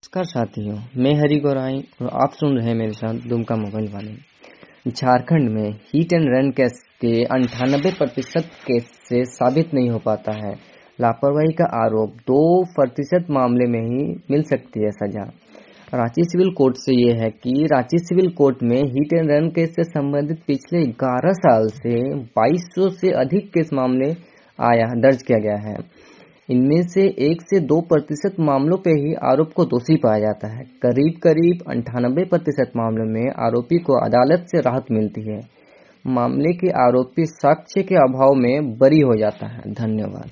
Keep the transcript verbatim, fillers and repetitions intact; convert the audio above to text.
नमस्कार साथियों, मैं हरी गौराई और आप सुन रहे हैं मेरे साथ दुमका मोबाइल वाले। झारखंड में हिट एंड रन केस के अंठानबे प्रतिशत केस से साबित नहीं हो पाता है। लापरवाही का आरोप दो प्रतिशत मामले में ही मिल सकती है सजा। रांची सिविल कोर्ट से ये है कि रांची सिविल कोर्ट में हिट एंड रन केस से संबंधित पिछले ग्यारह साल से बाईस सौ से अधिक केस मामले आया दर्ज किया गया है। इनमें से एक से दो प्रतिशत मामलों पे ही आरोप को दोषी पाया जाता है। करीब करीब अंठानबे प्रतिशत मामलों में आरोपी को अदालत से राहत मिलती है। मामले के आरोपी साक्ष्य के अभाव में बरी हो जाता है। धन्यवाद।